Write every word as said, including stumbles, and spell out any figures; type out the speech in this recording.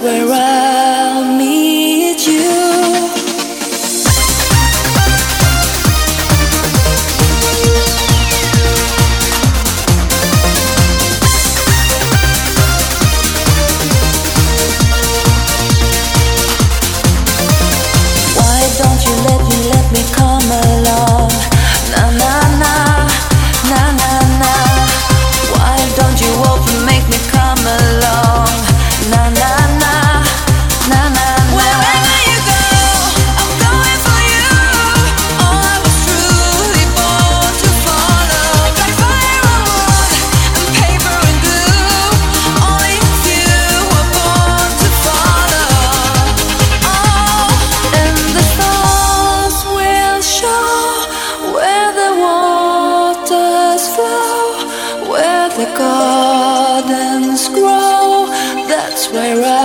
where I'll meet you. Don't you let me, let me come along. Na na na, na na na. Why don't you open, make me come along? Na na na, na na na. Wherever you go, I'm going for you. Oh, I was truly born to follow. Got fire and wood and paper and glue. Only you were born to follow. Oh, and the stars will show where the waters flow, where the gardens grow. That's where I